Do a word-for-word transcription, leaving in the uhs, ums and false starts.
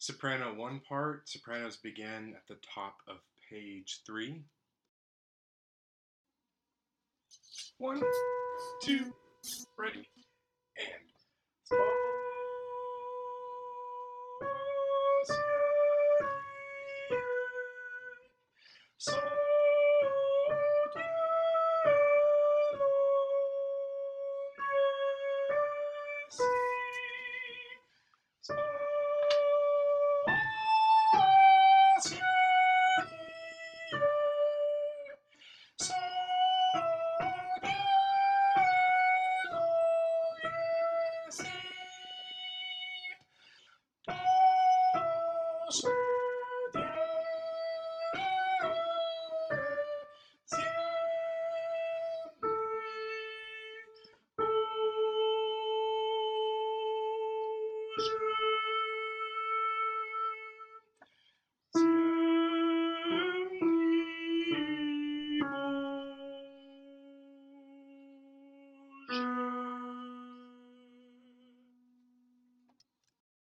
Soprano one part. Sopranos begin at the top of page three. One, two, ready, and so so